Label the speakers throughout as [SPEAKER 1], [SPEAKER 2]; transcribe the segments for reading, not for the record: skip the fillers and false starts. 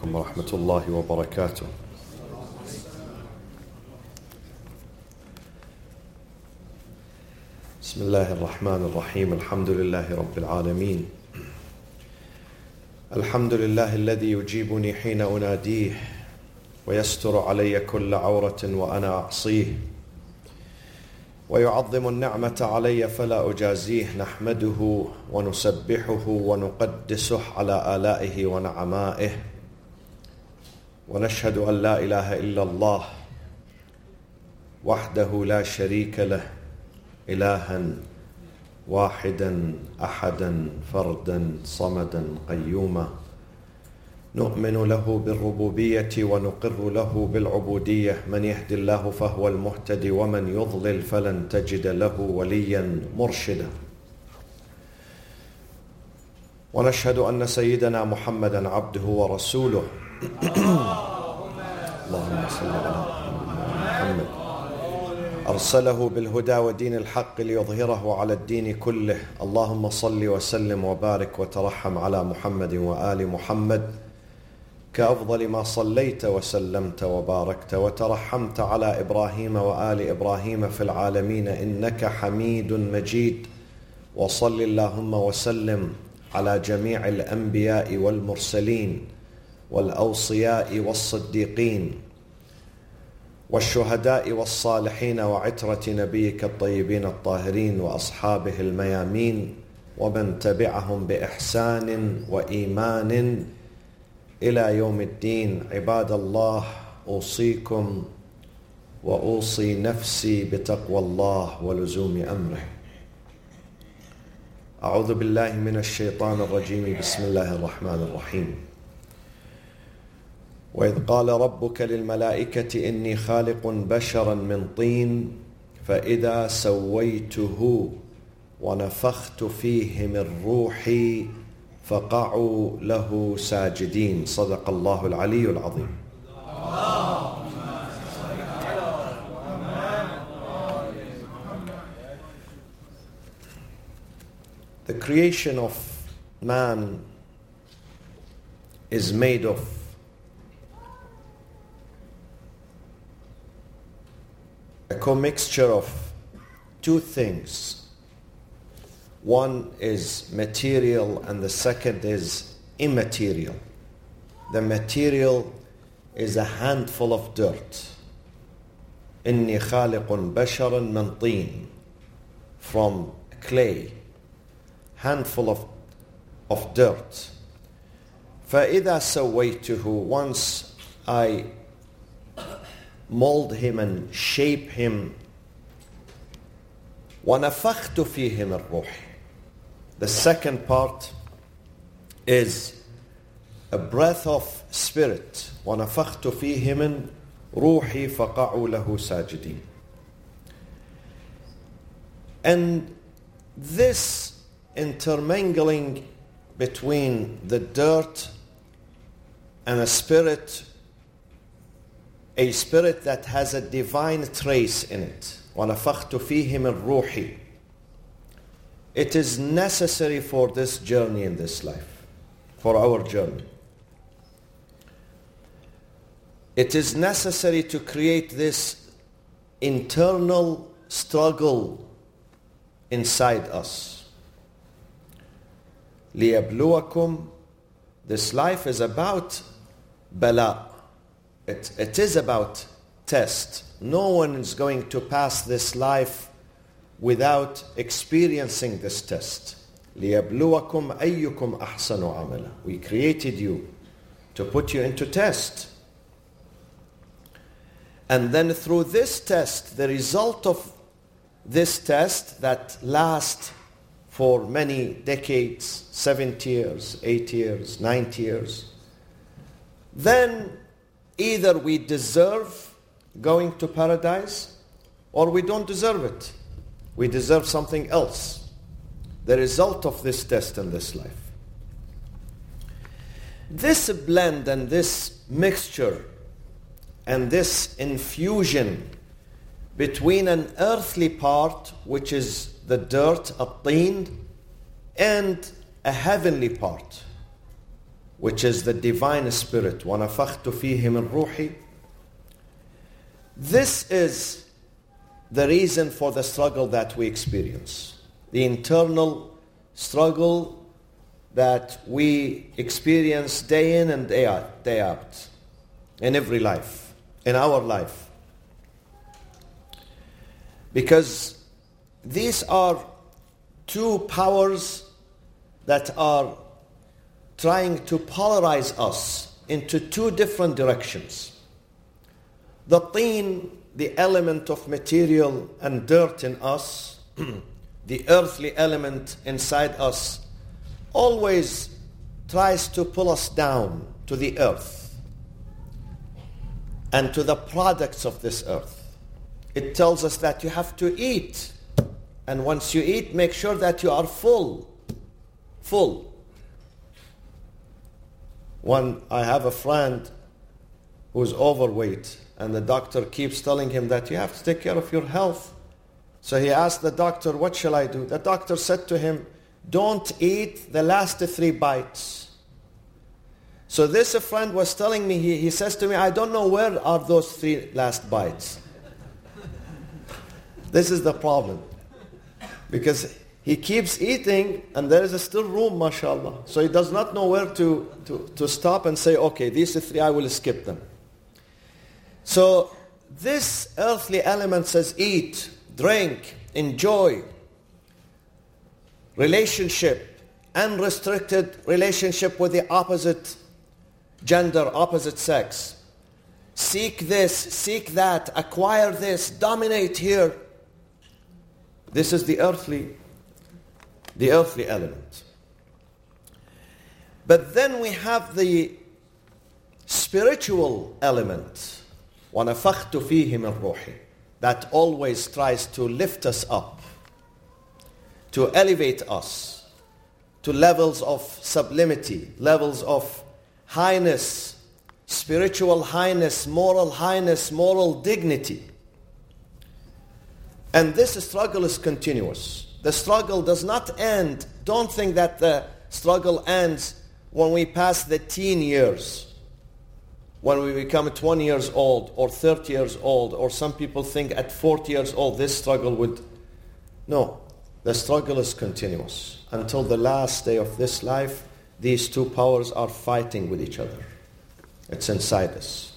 [SPEAKER 1] عليكم ورحمة الله وبركاته. بسم الله الرحمن الرحيم. الحمد لله رب العالمين. الحمد لله الذي يجيبني حين أناديه ويستر علي كل عورة وأنا أعصيه ويعظم النعمة علي فلا أجازيه. نحمده ونسبحه ونقدسه على آلائه ونعمائه، ونشهد أن لا إله إلا الله وحده لا شريك له، إلها واحدا أحدا فردا صمدا قيوما. نؤمن له بالربوبية ونقر له بالعبودية. من يهد الله فهو المهتدي ومن يضلل فلن تجد له وليا مرشدا. ونشهد أن سيدنا محمدا عبده ورسوله. اللهم صل على محمد. أرسله بالهدى ودين الحق ليظهره على الدين كله. اللهم صل وسلم وبارك وترحم على محمد وآل محمد كأفضل ما صليت وسلمت وباركت وترحمت على إبراهيم وآل إبراهيم في العالمين إنك حميد مجيد. وصل اللهم وسلم على جميع الأنبياء والمرسلين والأوصياء والصديقين والشهداء والصالحين وعترة نبيك الطيبين الطاهرين وأصحابه الميامين ومن تبعهم بإحسان وإيمان إلى يوم الدين. عباد الله، أوصيكم وأوصي نفسي بتقوى الله ولزوم أمره. أعوذ بالله من الشيطان الرجيم. بسم الله الرحمن الرحيم. وإذ قال ربك للملائكة إني خالق بشرا من طين فإذا سويته ونفخت فيه من روحي فقعوا له ساجدين. صدق الله العلي العظيم. The creation of man is made of a commixture of two things. One is material and the second is immaterial. The material is a handful of dirt. إني خالق بشرا من طين, from clay, handful of dirt. فإذا سويته, once I mold him and shape him. ونفخت فيه من روحي. The second part is a breath of spirit. ونفخت فيه من روحي فقعوا له ساجدين. And this intermingling between the dirt and a spirit that has a divine trace in it. وَنَفَخْتُ فِيهِ مِنْ رُوحِي. It is necessary for this journey in this life, for our journey. It is necessary to create this internal struggle inside us. لِيَبْلُوَكُمْ. This life is about bala. It is about test. No one is going to pass this life without experiencing this test. لِيَبْلُوَكُمْ أَيُّكُمْ أَحْسَنُ عَمَلًا. We created you to put you into test. And then through this test, the result of this test that lasts for many decades, 70 years, 80 years, 90 years, then either we deserve going to paradise or we don't deserve it. We deserve something else. The result of this test in this life. This blend and this mixture and this infusion between an earthly part, which is the dirt, at-tin, and a heavenly part, which is the divine spirit. وَنَفَخْتُ فِيهِ مِنْ رُوحِي. This is the reason for the struggle that we experience. The internal struggle that we experience day in and day out, in every life, in our life. Because these are two powers that are trying to polarize us into two different directions. The teen, the element of material and dirt in us, the earthly element inside us, always tries to pull us down to the earth and to the products of this earth. It tells us that you have to eat, and once you eat, make sure that you are full. I have a friend who's overweight, and the doctor keeps telling him that you have to take care of your health. So he asked the doctor, what shall I do? The doctor said to him, don't eat the last 3 bites. So this friend was telling me, he says to me, I don't know where are those 3 last bites. This is the problem. Because he keeps eating and there is still room, mashallah. So he does not know where to stop and say, okay, these 3 I will skip them. So this earthly element says eat, drink, enjoy, relationship, unrestricted relationship with the opposite gender, opposite sex. Seek this, seek that, acquire this, dominate here. This is the earthly element. But then we have the spiritual element, وَنَفَخْتُ فِيهِ مِنْ رُوحِي, that always tries to lift us up, to elevate us to levels of sublimity, levels of highness, spiritual highness, moral dignity. And this struggle is continuous. The struggle does not end. Don't think that the struggle ends when we pass the teen years, when we become 20 years old or 30 years old, or some people think at 40 years old this struggle would... No, the struggle is continuous. Until the last day of this life, these two powers are fighting with each other. It's inside us.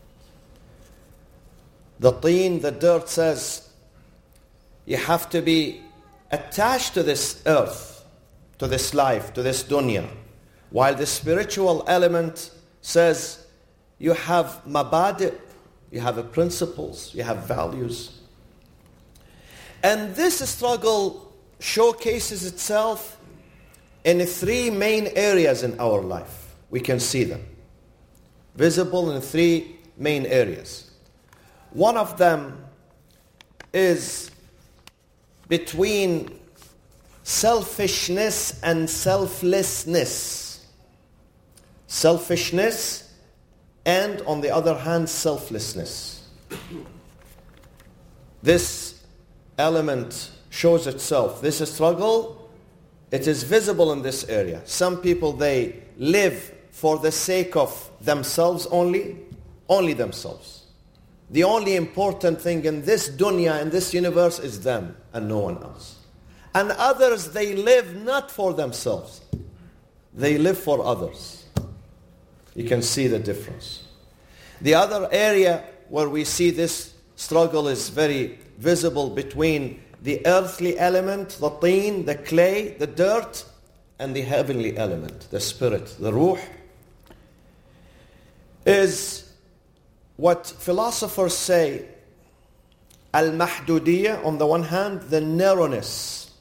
[SPEAKER 1] The teen, the dirt, says, you have to be attached to this earth, to this life, to this dunya. While the spiritual element says, you have mabadi', you have principles, you have values. And this struggle showcases itself in 3 main areas in our life. We can see them. Visible in 3 main areas. One of them is between selfishness and selflessness. Selfishness and, on the other hand, selflessness. This element shows itself. This struggle, it is visible in this area. Some people, they live for the sake of themselves only themselves. The only important thing in this dunya, in this universe, is them and no one else. And others, they live not for themselves. They live for others. You can see the difference. The other area where we see this struggle is very visible between the earthly element, the teen, the clay, the dirt, and the heavenly element, the spirit, the ruh, is what philosophers say, al-mahdudiyya, on the one hand, the narrowness,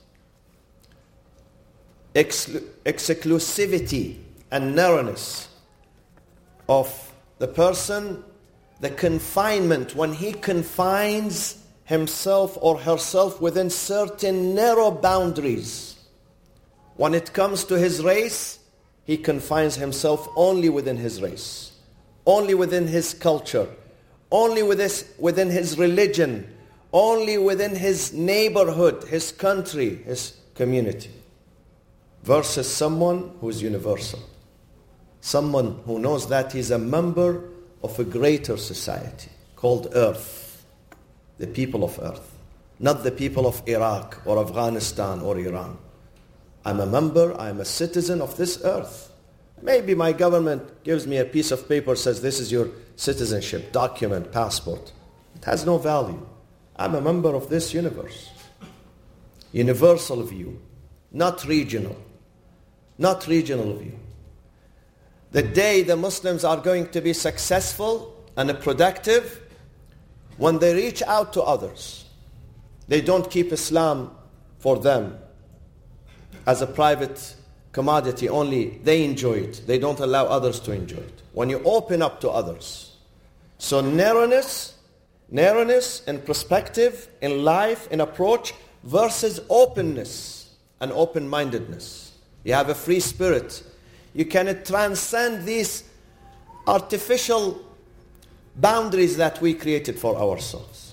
[SPEAKER 1] exclusivity and narrowness of the person, the confinement, when he confines himself or herself within certain narrow boundaries. When it comes to his race, he confines himself only within his race, only within his culture, only within his religion, only within his neighborhood, his country, his community, versus someone who is universal. someone who knows that he's a member of a greater society called Earth, the people of Earth, not the people of Iraq or Afghanistan or Iran. I'm a member, I'm a citizen of this earth. Maybe my government gives me a piece of paper, says this is your citizenship, document, passport. It has no value. I'm a member of this universe. Universal view, not regional. Not regional view. The day the Muslims are going to be successful and productive, when they reach out to others. They don't keep Islam for them as a private commodity only. They enjoy it. They don't allow others to enjoy it. When you open up to others. So narrowness in perspective, in life, in approach, versus openness and open-mindedness. You have a free spirit. You can transcend these artificial boundaries that we created for ourselves.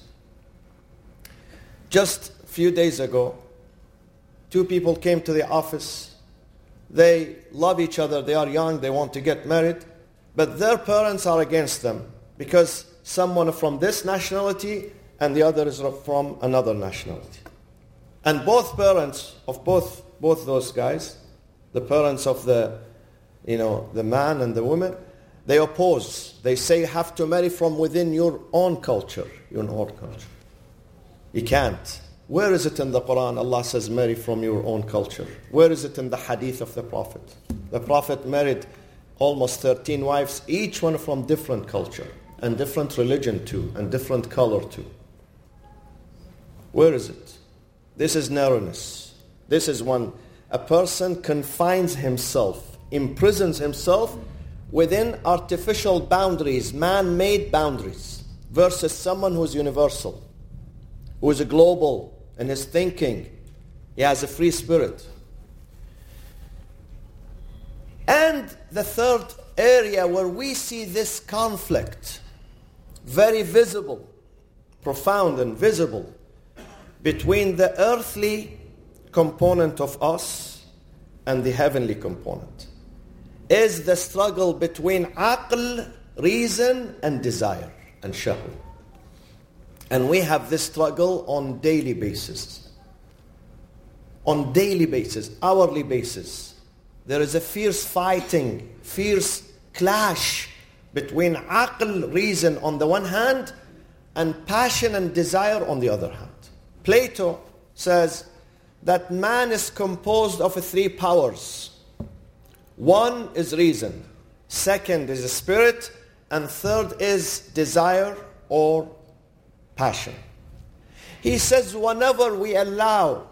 [SPEAKER 1] Just a few days ago, 2 people came to the office. They love each other. They are young. They want to get married. But their parents are against them because someone from this nationality and the other is from another nationality. And both parents of both those guys, the parents of the man and the woman, they oppose. They say you have to marry from within your own culture. You can't. Where is it in the Quran Allah says marry from your own culture? Where is it in the hadith of the Prophet? The Prophet married almost 13 wives, each one from different culture and different religion too, and different color too. Where is it? This is narrowness. This is when a person confines himself, imprisons himself within artificial boundaries, man-made boundaries, versus someone who's universal, who is a global in his thinking. He has a free spirit. And the third area where we see this conflict, very visible, profound and visible, between the earthly component of us and the heavenly component, is the struggle between aql, reason, and desire, and shahwa. And we have this struggle on daily basis. On daily basis, hourly basis. There is a fierce fighting, fierce clash between aql, reason on the one hand, and passion and desire on the other hand. Plato says that man is composed of 3 powers. One is reason, second is spirit, and third is desire or passion. He says whenever we allow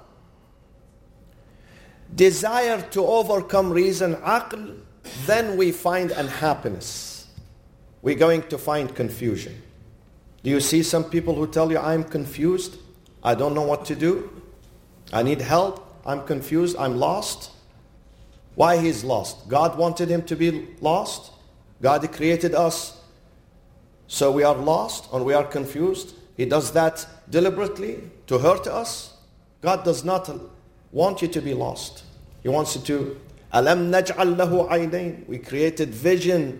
[SPEAKER 1] desire to overcome reason, aql, then we find unhappiness. We're going to find confusion. Do you see some people who tell you, I'm confused, I don't know what to do, I need help, I'm confused, I'm lost? Why he's lost? God wanted him to be lost? God created us so we are lost and we are confused? He does that deliberately to hurt us? God does not want you to be lost. He wants you to, أَلَمْ نَجْعَلْ لَهُ عَيْنَيْنِ. We created vision,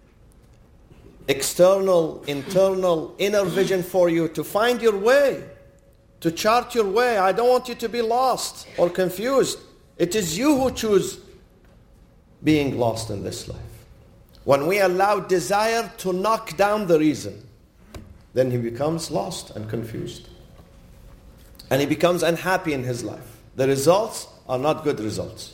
[SPEAKER 1] external, internal, inner vision for you to find your way, to chart your way. I don't want you to be lost or confused. It is you who choose being lost in this life. When we allow desire to knock down the reason, then he becomes lost and confused. And he becomes unhappy in his life. The results are not good results.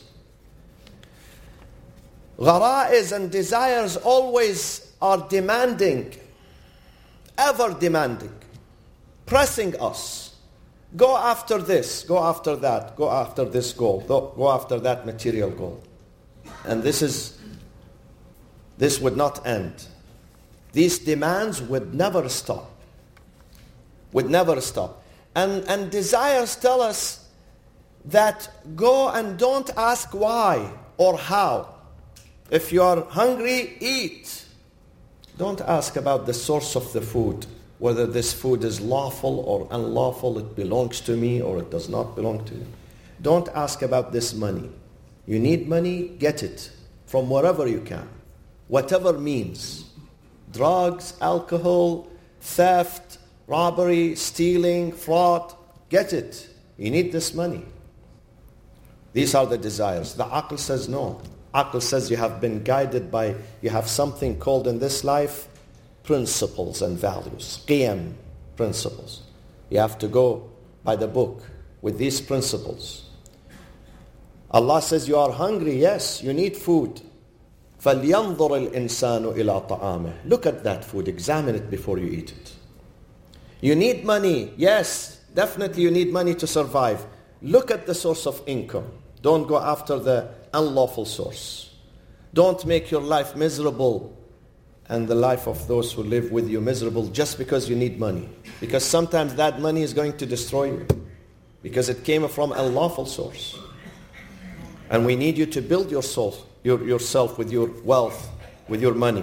[SPEAKER 1] Ghara'is and desires always are demanding, ever demanding, pressing us. Go after this, go after that, go after this goal, go after that material goal. And this would not end. These demands would never stop. Would never stop. And desires tell us that go and don't ask why or how. If you are hungry, eat. Don't ask about the source of the food, whether this food is lawful or unlawful, it belongs to me or it does not belong to me. Don't ask about this money. You need money, get it from wherever you can. whatever means. Drugs, alcohol, theft, robbery, stealing, fraud. Get it. You need this money. These are the desires. The aql says no. Aql says you have been guided by, you have something called in this life principles and values. Qiyam, principles. You have to go by the book with these principles. Allah says you are hungry. Yes, you need food. فَلْيَنْظُرِ الْإِنسَانُ إِلَىٰ طَعَامِهِ. Look at that food. Examine it before you eat it. You need money. Yes, definitely you need money to survive. Look at the source of income. Don't go after the unlawful source. Don't make your life miserable and the life of those who live with you miserable just because you need money. Because sometimes that money is going to destroy you. Because it came from a lawful source. And we need you to build your soul, yourself with your wealth, with your money.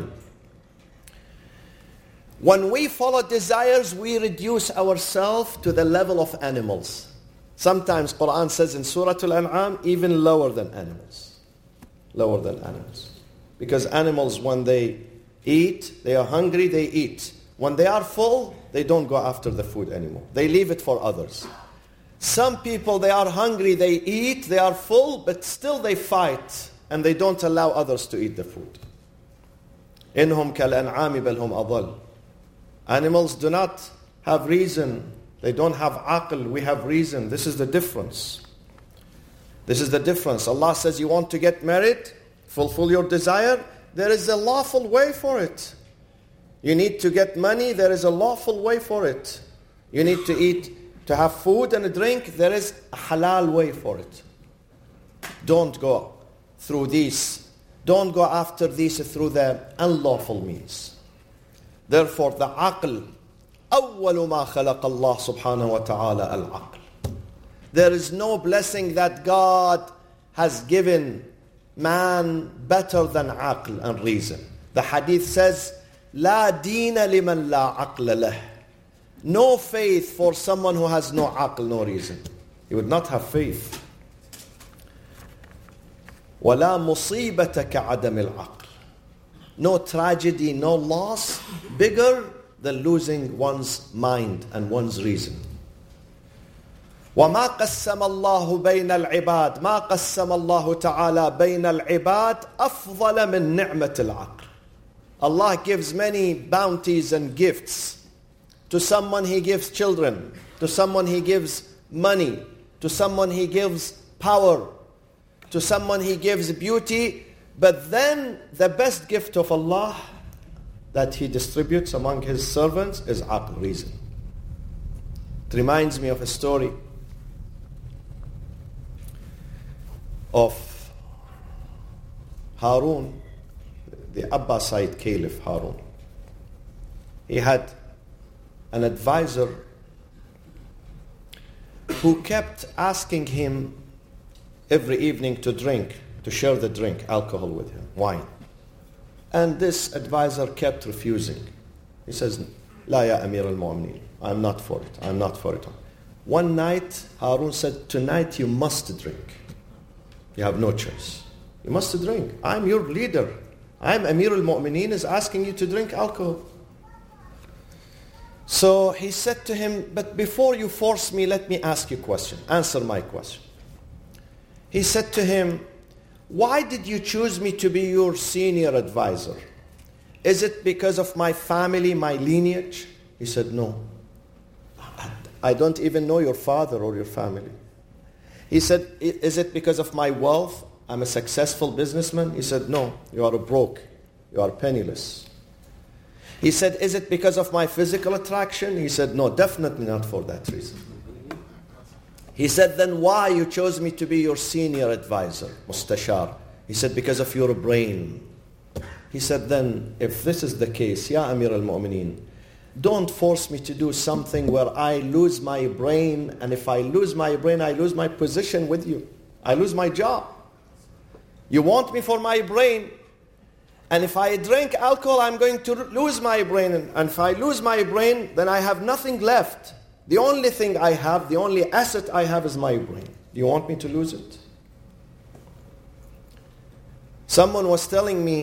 [SPEAKER 1] When we follow desires, we reduce ourselves to the level of animals. Sometimes Quran says in Surah Al-An'am, even lower than animals. Lower than animals. Because animals, when they eat, they are hungry, they eat. When they are full, they don't go after the food anymore. They leave it for others. Some people, they are hungry, they eat, they are full, but still they fight and they don't allow others to eat the food. إِنْهُمْ كَالْأَنْعَامِ بَلْ هُمْ أَضَلُّ. Animals do not have reason. They don't have aql. We have reason. This is the difference. This is the difference. Allah says you want to get married, fulfill your desire. There is a lawful way for it. You need to get money. There is a lawful way for it. You need to eat, to have food and a drink. There is a halal way for it. Don't go through these. Don't go after these through the unlawful means. Therefore, the aql, أول ما خلق الله سبحانه وتعالى العقل. There is no blessing that God has given man better than aql and reason. The hadith says, لا دين لمن لا عقل له. No faith for someone who has no aql, no reason. He would not have faith. ولا مصيبة كعدم العقل. No tragedy, no loss bigger than losing one's mind and one's reason. وما قسم الله بين العباد ما قسم الله تعالى بين العباد أفضل من نعمة العقل. Allah gives many bounties and gifts. To someone He gives children. To someone He gives money. To someone He gives power. To someone He gives beauty. But then the best gift of Allah that He distributes among His servants is aql, reason. It reminds me of a story of Harun, the Abbasid Caliph Harun. He had an advisor who kept asking him every evening to drink, to share the drink, alcohol with him, wine. And this advisor kept refusing. He says, لا يا أمير المؤمنين, I'm not for it, I'm not for it. One night, Harun said, tonight you must drink. You have no choice. You must drink. I'm your leader. I'm Amir al-Mu'mineen is asking you to drink alcohol. So he said to him, but before you force me, let me ask you a question. Answer my question. He said to him, why did you choose me to be your senior advisor? Is it because of my family, my lineage? He said, no. I don't even know your father or your family. He said, is it because of my wealth? I'm a successful businessman? He said, no, you are broke. You are penniless. He said, is it because of my physical attraction? He said, no, definitely not for that reason. He said, then why you chose me to be your senior advisor, mustashar? He said, because of your brain. He said, then if this is the case, Ya Amir al-Mu'mineen, don't force me to do something where I lose my brain, and if I lose my brain, I lose my position with you. I lose my job. You want me for my brain, and if I drink alcohol, I'm going to lose my brain, and if I lose my brain, then I have nothing left. The only thing I have, the only asset I have is my brain. Do you want me to lose it? Someone was telling me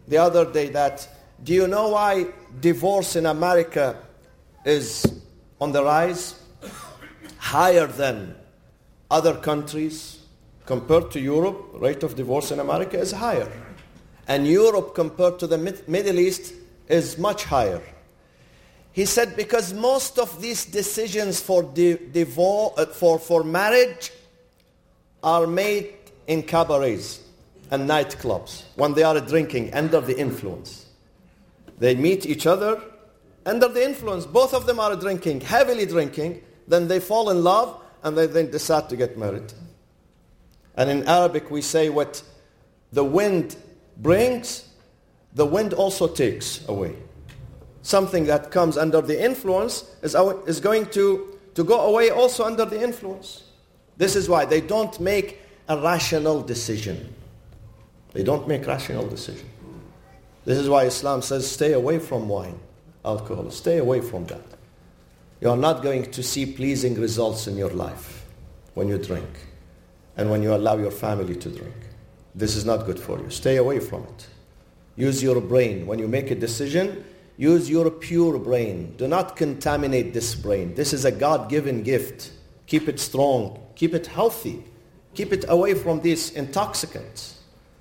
[SPEAKER 1] the other day that, do you know why divorce in America is on the rise? Higher than other countries. Compared to Europe, rate of divorce in America is higher. And Europe compared to the Middle East is much higher. He said because most of these decisions for for marriage are made in cabarets and nightclubs when they are drinking under the influence. They meet each other under the influence. Both of them are drinking, heavily drinking. Then they fall in love and they then decide to get married. And in Arabic we say what the wind brings, the wind also takes away. Something that comes under the influence is going to go away also under the influence. This is why they don't make a rational decision. They don't make rational decision. This is why Islam says stay away from wine, alcohol. Stay away from that. You are not going to see pleasing results in your life when you drink and when you allow your family to drink. This is not good for you. Stay away from it. Use your brain. When you make a decision, use your pure brain. Do not contaminate this brain. This is a God-given gift. Keep it strong. Keep it healthy. Keep it away from these intoxicants.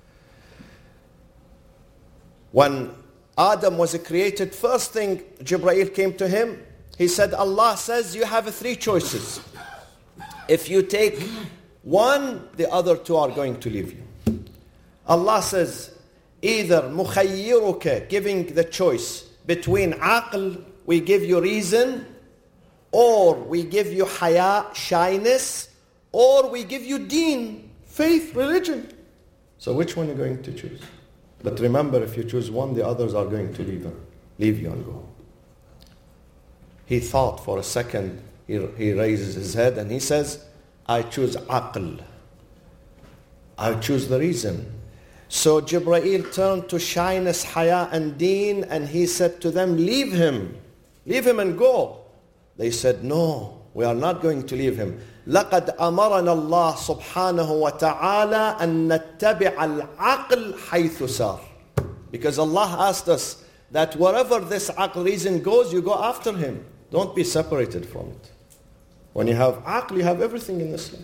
[SPEAKER 1] When Adam was created, first thing Jibreel came to him, he said, Allah says you have 3 choices. If you take one, the other 2 are going to leave you. Allah says, either مخيرك, giving the choice between aql, we give you reason, or we give you haya, shyness, or we give you deen, faith, religion. So which one are you going to choose? But remember, if you choose one, the others are going to leave you and go. He thought for a second, he raises his head and he says, I choose aql. I choose the reason. So Jibreel turned to shyness, haya and deen, and he said to them, leave him and go. They said, no, we are not going to leave him. لَقَدْ أَمَرَنَا اللَّهُ سُبْحَانَهُ وَتَعَالَى أَن نَتَّبِعَ الْعَقْلِ حَيْثُ سَارٍ. Because Allah asked us that wherever this aql reason goes, you go after him. Don't be separated from it. When you have aql, you have everything in Islam.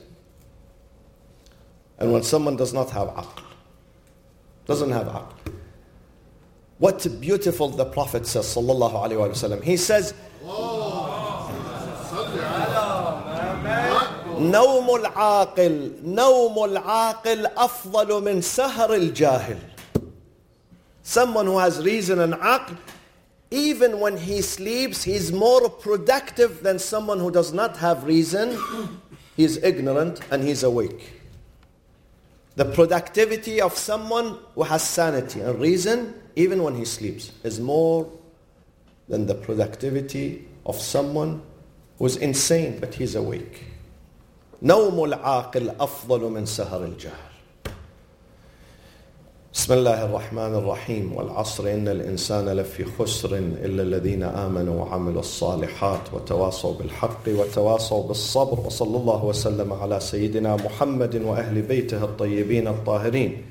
[SPEAKER 1] And when someone does not have aql, doesn't have aql, what beautiful the Prophet says, sallallahu alayhi wa sallam. He says, نوم العاقل أفضل من سهر الجاهل. Someone who has reason and aql, even when he sleeps, he's more productive than someone who does not have reason. He's ignorant and he's awake. The productivity of someone who has sanity and reason, even when he sleeps, is more than the productivity of someone who's insane but he's awake. نوم العاقل أفضل من سهر الجاهل. بسم الله الرحمن الرحيم. والعصر إن الإنسان لفي خسر إلا الذين آمنوا وعملوا الصالحات وتواصوا بالحق وتواصوا بالصبر. وصلى الله وسلم على سيدنا محمد وأهل بيته الطيبين الطاهرين.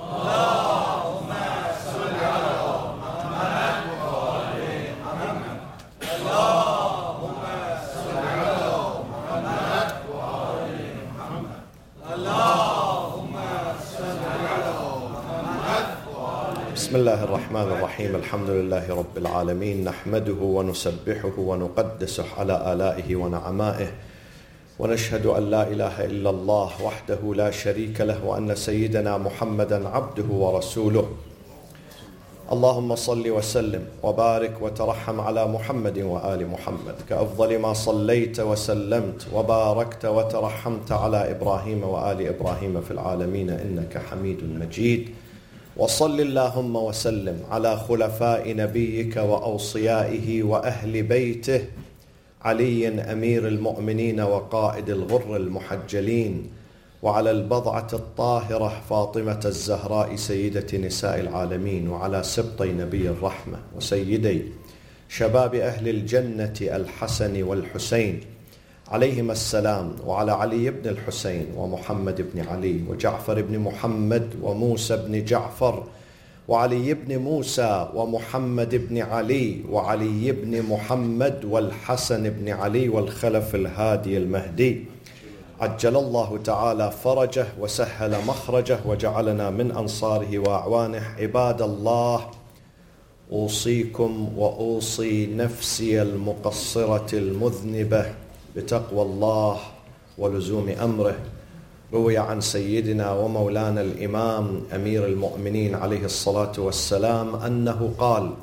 [SPEAKER 1] بسم الله الرحمن الرحيم. الحمد لله رب العالمين. نحمده ونسبحه ونقدسه على آلائه ونعمائه. ونشهد أن لا إله إلا الله وحده لا شريك له وأن سيدنا محمدا عبده ورسوله. اللهم صل وسلم وبارك وترحم على محمد وآل محمد كأفضل ما صليت وسلمت وباركت وترحمت على إبراهيم وآل إبراهيم في العالمين إنك حميد مجيد. وصل اللهم وسلم على خلفاء نبيك وأوصيائه وأهل بيته علي أمير المؤمنين وقائد الغر المحجلين، وعلى البضعة الطاهرة فاطمة الزهراء سيدة نساء العالمين، وعلى سبطي نبي الرحمة وسيدي شباب أهل الجنة الحسن والحسين عليهما السلام، وعلى علي بن الحسين ومحمد بن علي وجعفر بن محمد وموسى بن جعفر وعلي بن موسى ومحمد بن علي وعلي بن محمد والحسن بن علي والخلف الهادي المهدي عجل الله تعالى فرجه وسهل مخرجه وجعلنا من أنصاره وأعوانه. عباد الله، أوصيكم وأوصي نفسي المقصرة المذنبة بتقوى الله ولزوم أمره. روي عن سيدنا ومولانا الإمام أمير المؤمنين عليه الصلاة والسلام أنه قال: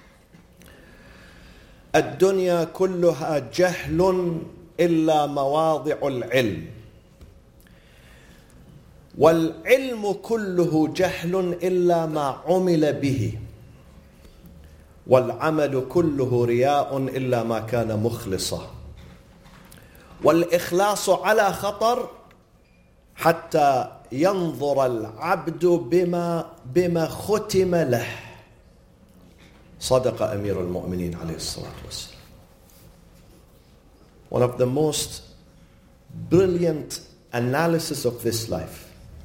[SPEAKER 1] الدنيا كلها جهل إلا مواضع العلم، والعلم كله جهل إلا ما عمل به، والعمل كله رياء إلا ما كان مخلصا، والإخلاص على خطر حتى ينظر العبد بما ختم له. صدق أمير المؤمنين عليه الصلاة والسلام. One of the most brilliant analysis of this life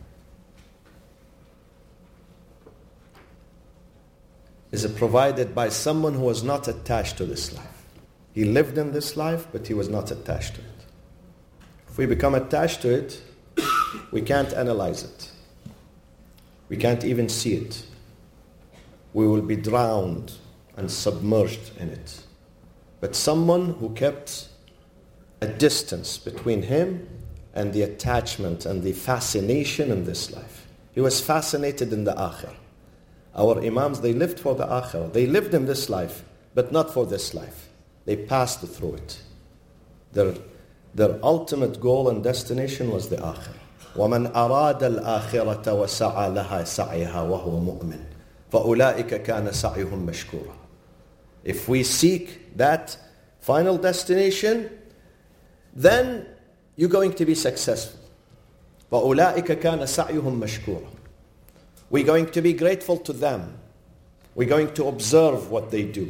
[SPEAKER 1] is provided by someone who was not attached to this life. He lived in this life, but he was not attached to it. If we become attached to it, we can't analyze it. We can't even see it. We will be drowned and submerged in it. But someone who kept a distance between him and the attachment and the fascination in this life. He was fascinated in the akhirah. Our imams, they lived for the akhirah. They lived in this life, but not for this life. They passed through it. Their ultimate goal and destination was the akhirah. وَمَنْ أَرَادَ الْآخِرَةَ وَسَعَى لَهَا سَعْيَهَا وَهُوَ مُؤْمِنٌ فَأُولَٰئِكَ كَانَ سَعْيُهُمْ مَشْكُورًا. If we seek that final destination, then you're going to be successful. فَأُولَٰئِكَ كَانَ سَعْيُهُمْ مَشْكُورًا. We're going to be grateful to them. We're going to observe what they do.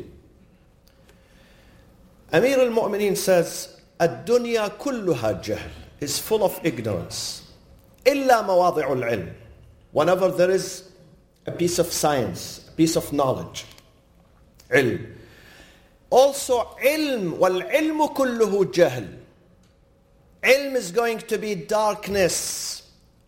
[SPEAKER 1] Amir al-Mu'mineen says, الدنيا كلها جهل, is full of ignorance. إلا مواضع العلم. Whenever there is a piece of science, a piece of knowledge, علم. Also علم, والعلم كله جهل. Ilm is going to be darkness,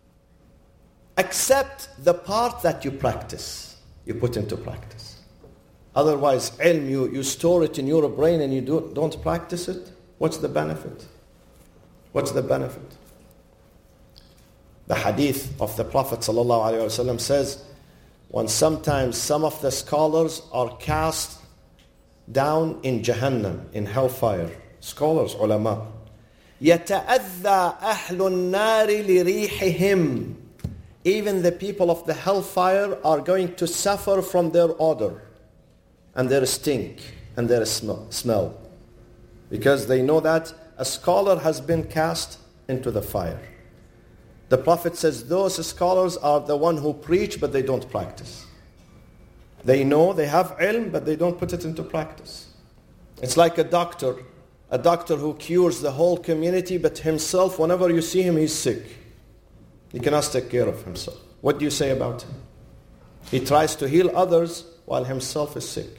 [SPEAKER 1] except the part that you practice, you put into practice. Otherwise, ilm, you store it in your brain and you don't practice it. What's the benefit? What's the benefit? The hadith of the Prophet ﷺ says, when sometimes some of the scholars are cast down in Jahannam, in hellfire, scholars, ulama, يَتَأَذَّى أَهْلُ النَّارِ لِرِيحِهِمْ. Even the people of the hellfire are going to suffer from their odor and their stink and their smell, because they know that a scholar has been cast into the fire. The Prophet says those scholars are the one who preach but they don't practice. They know, they have ilm, but they don't put it into practice. It's like a doctor who cures the whole community, but himself, whenever you see him, he's sick. He cannot take care of himself. What do you say about him? He tries to heal others while himself is sick.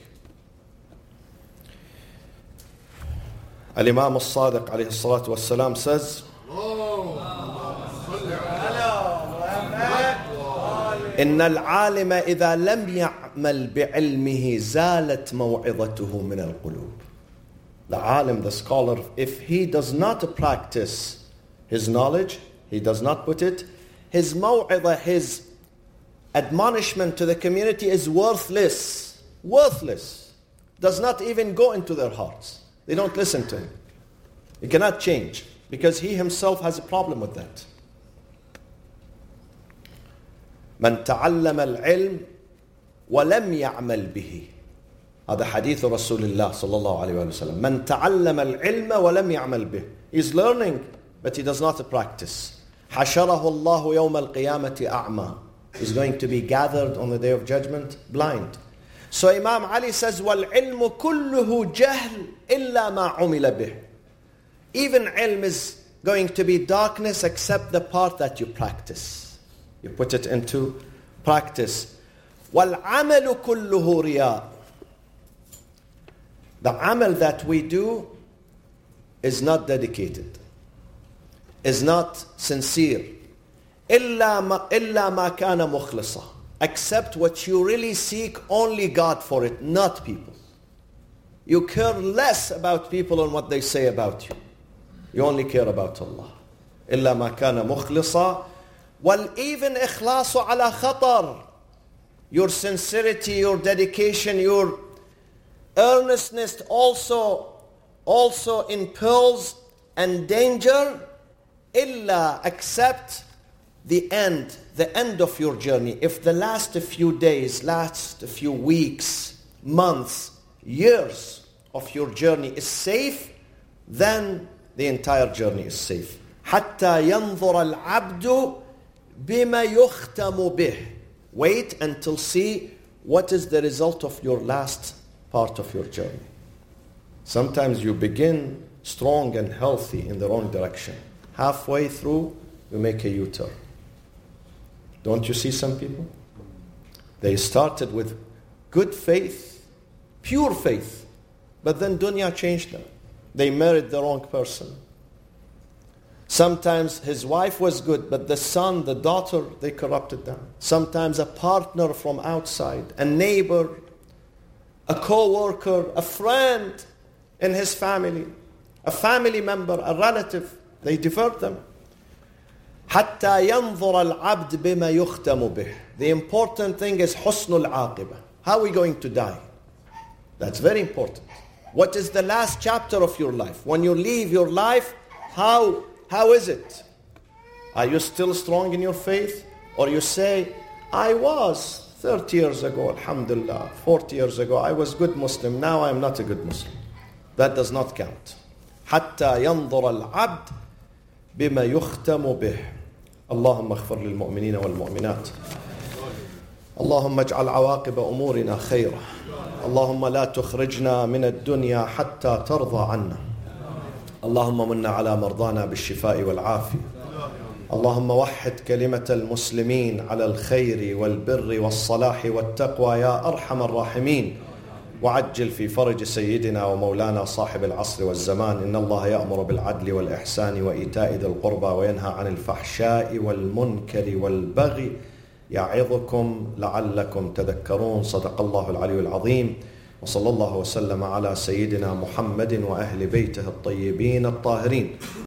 [SPEAKER 1] Al-Imam al-Sadiq alayhi salatu wassalam says, إن العالم إذا لم يعمل بعلمه زالت موعظته من القلوب. The alim, the scholar, if he does not practice his knowledge, he does not put it, his maw'idah, his admonishment to the community is worthless. Worthless. Does not even go into their hearts. They don't listen to him. He cannot change because he himself has a problem with that. من تعلم العلم ولم يعمل به. هذا حديث رسول الله صلى الله عليه وسلم. من تعلم العلم ولم يعمل به. He's learning, but he does not practice. حشره الله يوم القيامة أعمى. He's going to be gathered on the day of judgment blind. So Imam Ali says, وَالْعِلْمُ كُلُّهُ جَهْلٌ إِلَّا مَا عُمِلَ بِهِ. Even ilm is going to be darkness except the part that you practice. You put it into practice. وَالْعَمَلُ كُلُّهُ رِيَاءٌ. The amal that we do is not dedicated, is not sincere. إِلَّا مَا كَانَ مُخْلِصًا. Accept what you really seek, only God for it, not people. You care less about people and what they say about you. You only care about Allah. إِلَّا مَا كَانَ مُخْلِصًا. وَالْإِذْنِ إِخْلَاصُ عَلَى خَطَرٍ. Your sincerity, your dedication, your earnestness also in perils and danger. إِلَّا, accept the end of your journey. If the last few days, last few weeks, months, years of your journey is safe, then the entire journey is safe. حتى ينظر العبد بما يختم به. Wait until see what is the result of your last part of your journey. Sometimes you begin strong and healthy in the wrong direction. Halfway through, you make a U-turn. Don't you see some people? They started with good faith, pure faith, but then dunya changed them. They married the wrong person. Sometimes his wife was good, but the son, the daughter, they corrupted them. Sometimes a partner from outside, a neighbor, a co-worker, a friend in his family, a family member, a relative, they divert them. حتى ينظر العبد بما يختم به. The important thing is حسن العاقبة. How are we going to die? That's very important. What is the last chapter of your life? When you leave your life, how is it? Are you still strong in your faith? Or you say, I was 30 years ago, alhamdulillah, 40 years ago, I was a good Muslim, now I am not a good Muslim. That does not count. حتى ينظر العبد بما يختم به. اللهم اغفر للمؤمنين والمؤمنات. اللهم اجعل عواقب أمورنا خيرا. اللهم لا تخرجنا من الدنيا حتى ترضى عنا. اللهم من على مرضانا بالشفاء والعافية. اللهم وحد كلمة المسلمين على الخير والبر والصلاح والتقوى يا أرحم الراحمين. وعجل في فرج سيدنا ومولانا صاحب العصر والزمان. إن الله يأمر بالعدل والإحسان وإيتاء ذي القربى وينهى عن الفحشاء والمنكر والبغي يعظكم لعلكم تذكرون. صدق الله العلي العظيم. وصلى الله وسلم على سيدنا محمد وأهل بيته الطيبين الطاهرين.